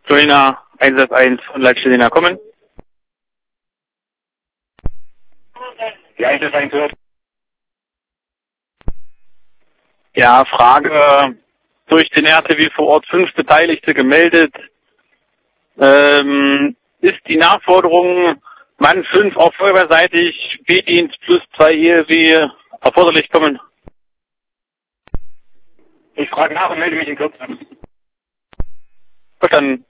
Jolina, Einsatz 1 und Leitstelle kommen. Ja, Einsatz 1 hört. Ja, Frage, durch den RTW vor Ort 5 Beteiligte gemeldet. Ist die Nachforderung Mann 5 auf feuerwehrseitig, B-Dienst plus 2 ELW erforderlich kommen? Ich frage nach und melde mich in Kürze. Verstanden.